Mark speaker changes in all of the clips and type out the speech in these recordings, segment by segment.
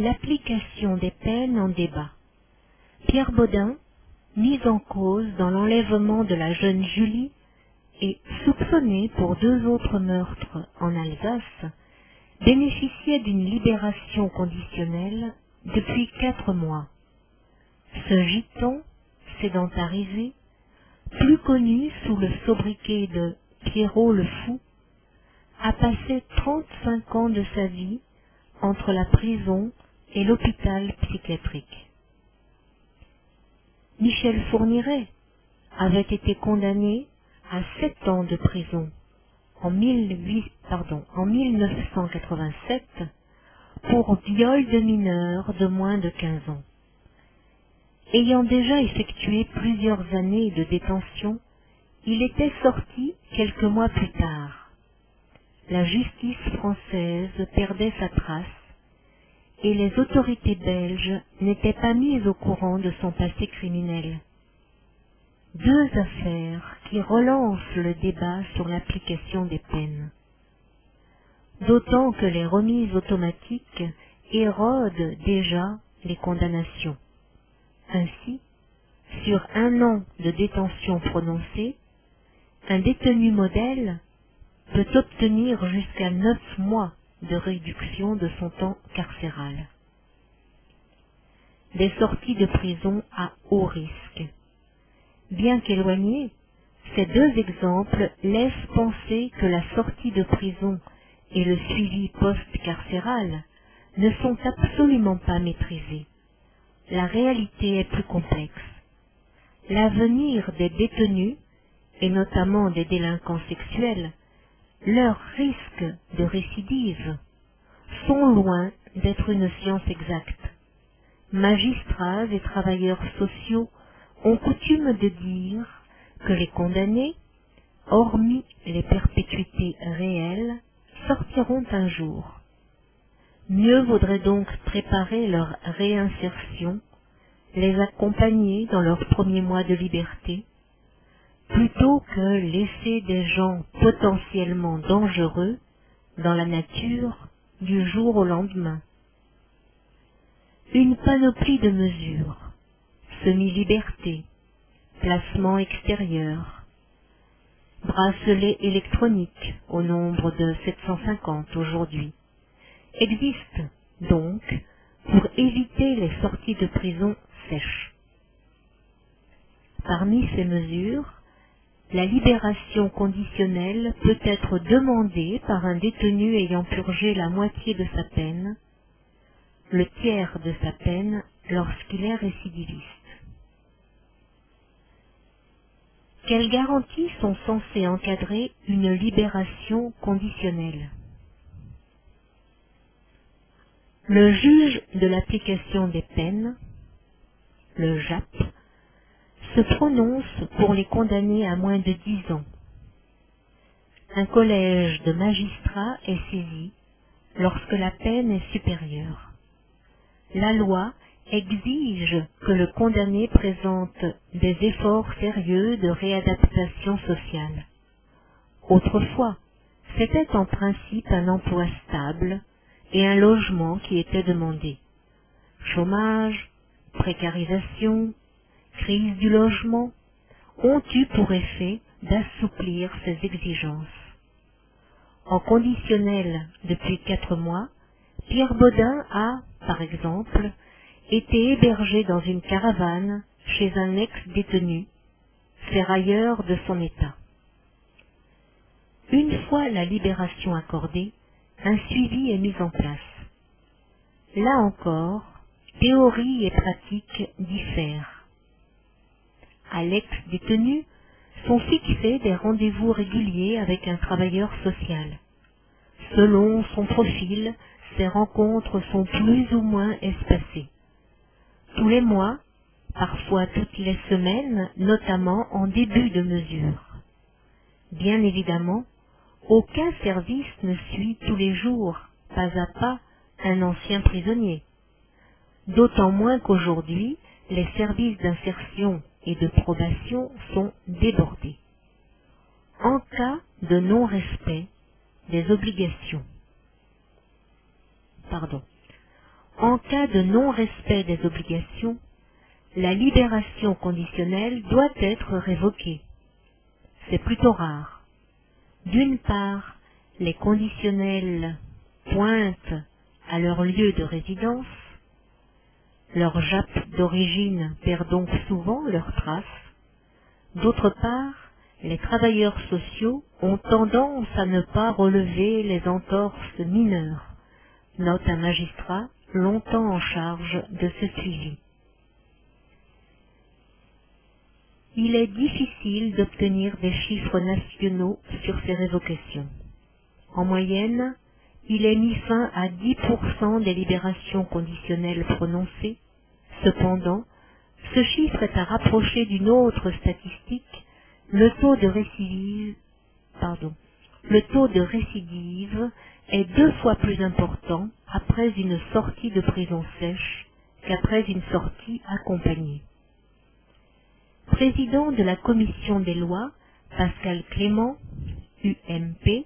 Speaker 1: L'application des peines en débat. Pierre Baudin, mis en cause dans l'enlèvement de la jeune Julie et soupçonné pour 2 autres meurtres en Alsace, bénéficiait d'une libération conditionnelle depuis 4 mois. Ce gitan, sédentarisé, plus connu sous le sobriquet de Pierrot le Fou, a passé 35 ans de sa vie entre la prison et l'hôpital psychiatrique. Michel Fourniret avait été condamné à 7 ans de prison en 1987 pour viol de mineurs de moins de 15 ans. Ayant déjà effectué plusieurs années de détention, il était sorti quelques mois plus tard. La justice française perdait sa trace et les autorités belges n'étaient pas mises au courant de son passé criminel. 2 affaires qui relancent le débat sur l'application des peines. D'autant que les remises automatiques érodent déjà les condamnations. Ainsi, sur 1 an de détention prononcée, un détenu modèle peut obtenir jusqu'à 9 mois de réduction de son temps carcéral. Des sorties de prison à haut risque. Bien qu'éloignés, ces 2 exemples laissent penser que la sortie de prison et le suivi post-carcéral ne sont absolument pas maîtrisés. La réalité est plus complexe. L'avenir des détenus, et notamment des délinquants sexuels, leurs risques de récidive sont loin d'être une science exacte. Magistrats et travailleurs sociaux ont coutume de dire que les condamnés, hormis les perpétuités réelles, sortiront un jour. Mieux vaudrait donc préparer leur réinsertion, les accompagner dans leurs premiers mois de liberté, plutôt que laisser des gens potentiellement dangereux dans la nature du jour au lendemain. Une panoplie de mesures, semi-liberté, placement extérieur, bracelet électronique au nombre de 750 aujourd'hui, existent donc pour éviter les sorties de prison sèches. Parmi ces mesures, la libération conditionnelle peut être demandée par un détenu ayant purgé la moitié de sa peine, le tiers de sa peine lorsqu'il est récidiviste. Quelles garanties sont censées encadrer une libération conditionnelle? Le juge de l'application des peines, le JAP, se prononce pour les condamnés à moins de 10 ans. Un collège de magistrats est saisi lorsque la peine est supérieure. La loi exige que le condamné présente des efforts sérieux de réadaptation sociale. Autrefois, c'était en principe un emploi stable et un logement qui étaient demandés. Chômage, précarisation, crise du logement ont eu pour effet d'assouplir ces exigences. En conditionnel depuis 4 mois, Pierre Baudin a, par exemple, été hébergé dans une caravane chez un ex-détenu, ferrailleur de son état. Une fois la libération accordée, un suivi est mis en place. Là encore, théorie et pratique diffèrent. À l'ex-détenu sont fixés des rendez-vous réguliers avec un travailleur social. Selon son profil, ces rencontres sont plus ou moins espacées. Tous les mois, parfois toutes les semaines, notamment en début de mesure. Bien évidemment, aucun service ne suit tous les jours, pas à pas, un ancien prisonnier. D'autant moins qu'aujourd'hui, les services d'insertion et de probation sont débordés. En cas de non-respect des obligations. En cas de non-respect des obligations, la libération conditionnelle doit être révoquée. C'est plutôt rare. D'une part, les conditionnels pointent à leur lieu de résidence, leur JAP d'origine perd donc souvent leurs traces. D'autre part, les travailleurs sociaux ont tendance à ne pas relever les entorses mineures, note un magistrat longtemps en charge de ce suivi. Il est difficile d'obtenir des chiffres nationaux sur ces révocations. En moyenne, il est mis fin à 10% des libérations conditionnelles prononcées. Cependant, ce chiffre est à rapprocher d'une autre statistique, le taux de récidive est 2 fois plus important après une sortie de prison sèche qu'après une sortie accompagnée. Président de la commission des lois, Pascal Clément, UMP,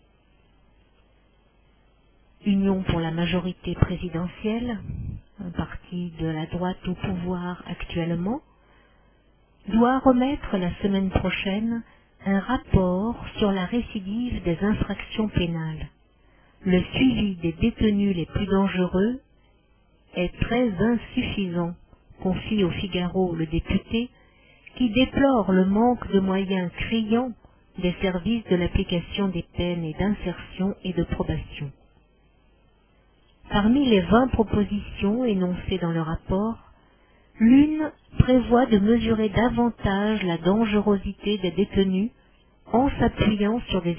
Speaker 1: Union pour la majorité présidentielle, un parti de la droite au pouvoir actuellement, doit remettre la semaine prochaine un rapport sur la récidive des infractions pénales. Le suivi des détenus les plus dangereux est très insuffisant, confie au Figaro le député, qui déplore le manque de moyens criants des services de l'application des peines et d'insertion et de probation. Parmi les 20 propositions énoncées dans le rapport, l'une prévoit de mesurer davantage la dangerosité des détenus en s'appuyant sur des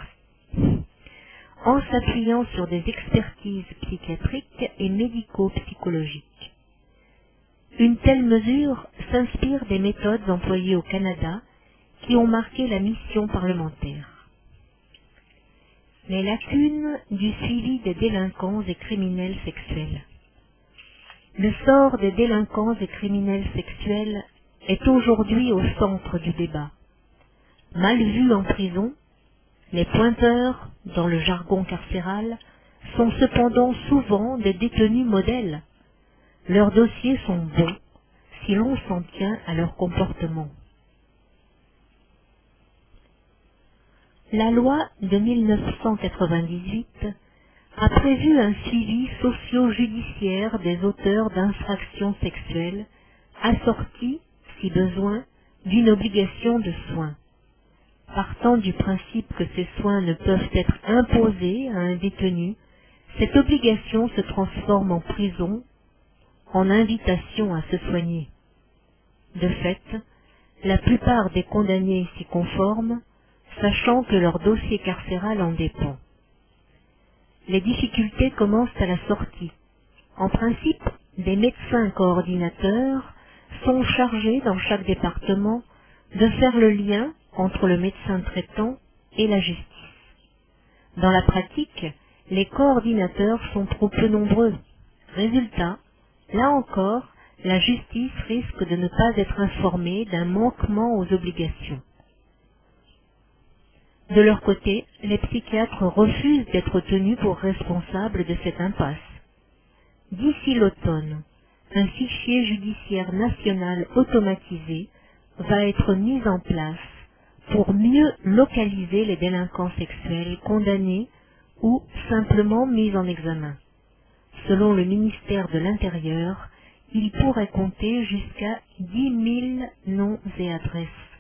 Speaker 1: expertises psychiatriques et médico-psychologiques. Une telle mesure s'inspire des méthodes employées au Canada qui ont marqué la mission parlementaire. Les lacunes du suivi des délinquants et criminels sexuels. Le sort des délinquants et criminels sexuels est aujourd'hui au centre du débat. Mal vus en prison, les pointeurs, dans le jargon carcéral, sont cependant souvent des détenus modèles. Leurs dossiers sont bons si l'on s'en tient à leur comportement. La loi de 1998 a prévu un suivi socio-judiciaire des auteurs d'infractions sexuelles, assorti, si besoin, d'une obligation de soins. Partant du principe que ces soins ne peuvent être imposés à un détenu, cette obligation se transforme en prison, en invitation à se soigner. De fait, la plupart des condamnés s'y conforment, sachant que leur dossier carcéral en dépend. Les difficultés commencent à la sortie. En principe, des médecins coordinateurs sont chargés dans chaque département de faire le lien entre le médecin traitant et la justice. Dans la pratique, les coordinateurs sont trop peu nombreux. Résultat, là encore, la justice risque de ne pas être informée d'un manquement aux obligations. De leur côté, les psychiatres refusent d'être tenus pour responsables de cette impasse. D'ici l'automne, un fichier judiciaire national automatisé va être mis en place pour mieux localiser les délinquants sexuels condamnés ou simplement mis en examen. Selon le ministère de l'Intérieur, il pourrait compter jusqu'à 10 000 noms et adresses.